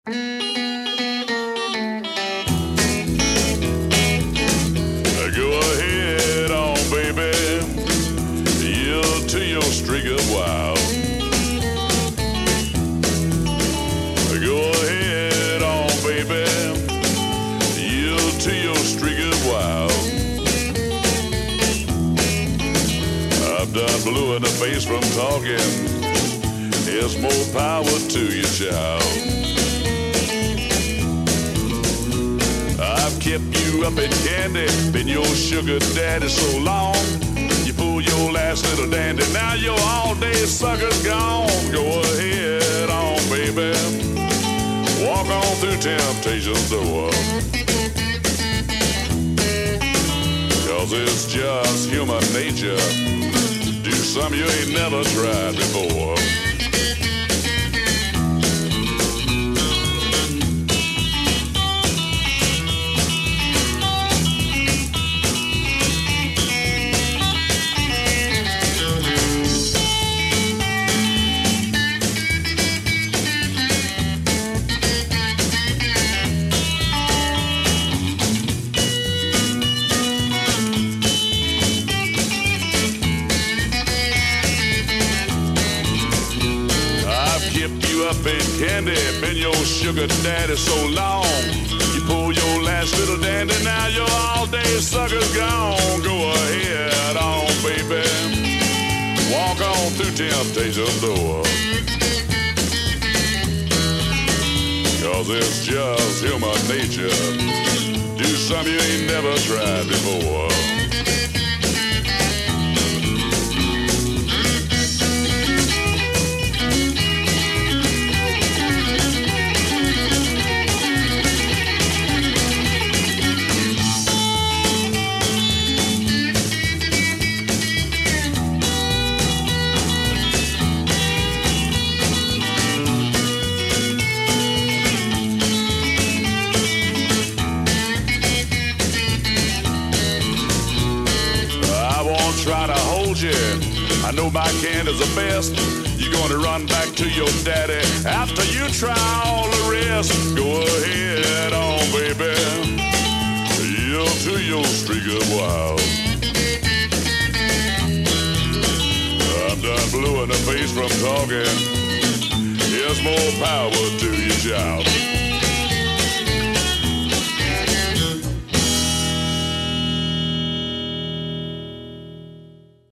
Go ahead on, baby. Yield to your streak of wild. Go ahead on, baby. Yield to your streak of wild. I'm done blue in the face from talking. There's more power to you, child. I've kept you up in candy, been your sugar daddy so long. You fool your last little dandy, now your all-day sucker's gone. Go ahead on, baby. Walk on through temptation's door. 'Cause it's just human nature. Do something you ain't never tried before. Up in candy, been your sugar daddy so long. You pull your last little dandy, now your all-day sucker's gone. Go ahead on, baby. Walk on through temptation's door. 'Cause it's just human nature. Do something you ain't never tried before. Try to hold you. I know my candy's the best. You're gonna run back to your daddy after you try all the rest. Go ahead on, baby. Yield to your streak of wild. I'm done blue in the face from talking. Here's more power to your child.